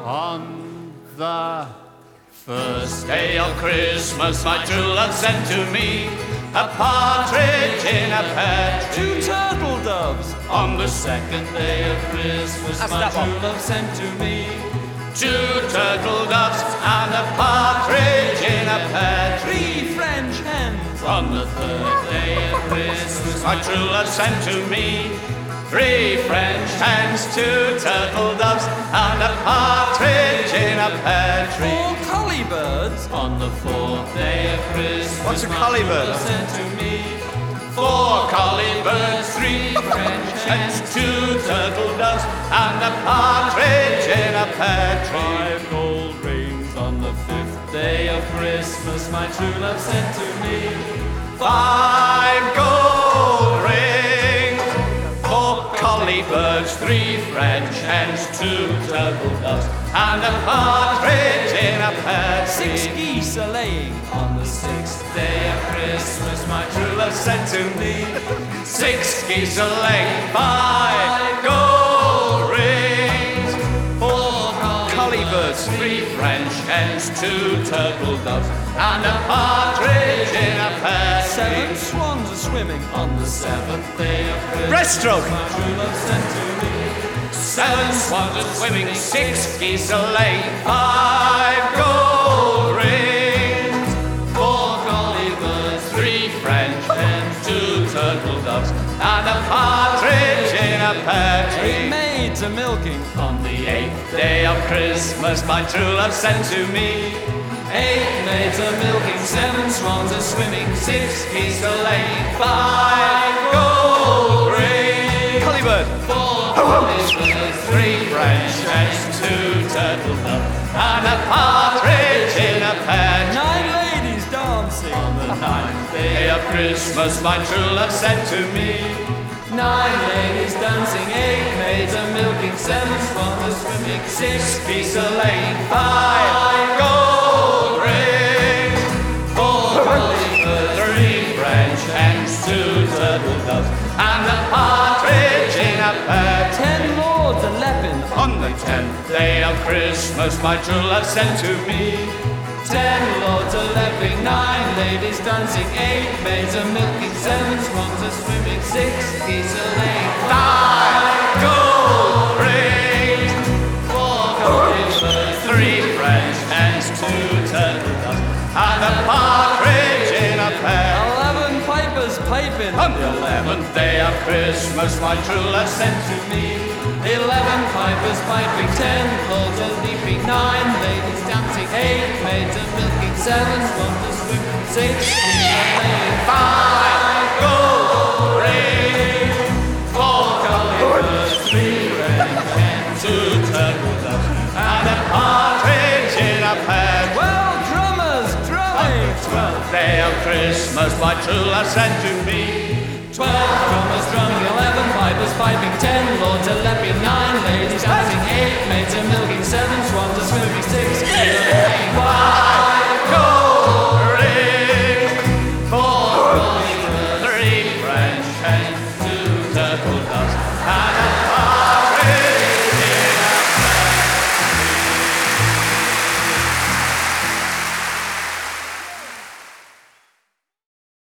On the first day of Christmas, my true love sent to me a partridge in a pear tree. 2 turtle doves. On the second day of Christmas, That's my that true one. love sent to me 2 turtle doves and a partridge in a pear tree. 3 French hens. On the third day of Christmas, my true love sent to me 3 French hens, 2 turtle doves, and a partridge in a pear 4 tree. collie birds. On the 4th day of Christmas, What's a my collie true bird? love sent to me 4 collie birds, 3 French hens, 2 turtle doves, and a partridge in a pear tree. 5 gold rings. On the 5th day of Christmas, my true love sent to me 5 gold rings, 4 collie birds, 3 French hens, 2 turtle doves, and a partridge in a pear tree. 6 geese are laying. On the 6th day of Christmas, my true love sent to me 6 geese a laying, 5 gold rings, 4 collie birds, 3 French hens, 2 turtle doves, and a partridge in a pear 7 tree. swans are swimming. On the 7th day of Christmas, Breaststroke. my true love sent to me 7 swans are swimming, 6 geese a laying, 5 gold rings, 4 collie birds, 3 French hens, 2 turtle doves, and a partridge in a pear 8 tree. maids are milking. On the 8th day of Christmas, my true love sent to me 8 maids are milking, 7 swans are swimming, 6 geese are laying, 5 gold rings, Collie bird. 4 collie birds, 3 French hens, 2 turtle doves, and a partridge in a pear tree. 9 ladies dancing. On the 9th day of Christmas, my true love sent to me 9 ladies dancing, 8 maids are milking, 7 swans are swimming, 6 geese are laying, 5 gold rings, 4 collie birds, 3 French hens, 2 turtle doves, and a partridge in a pear tree. 10 lords are leaping. On the 10th day of Christmas, my true love sent to me 10 lords are leaping, 9 ladies dancing, 8 maids are milking, 7 swans are swimming, 6 geese are laying, 5 gold rings, 4 collie birds, 3 French hens, 2 turtle doves, and a partridge in a pear. 11 pipers piping. On the 11th day of Christmas, my true love sent to me 11 pipers piping, 10 lords are leaping, 9 ladies dancing, 8 maids are milking, 7 swans are swimming, 6 geese are laying, 5 gold rings, 4 collie birds, 3 French hens, 2 turtle doves, and a partridge in a pear. 12 drummers drumming. 12th day of Christmas, my true love sent to me 12 drummers drumming,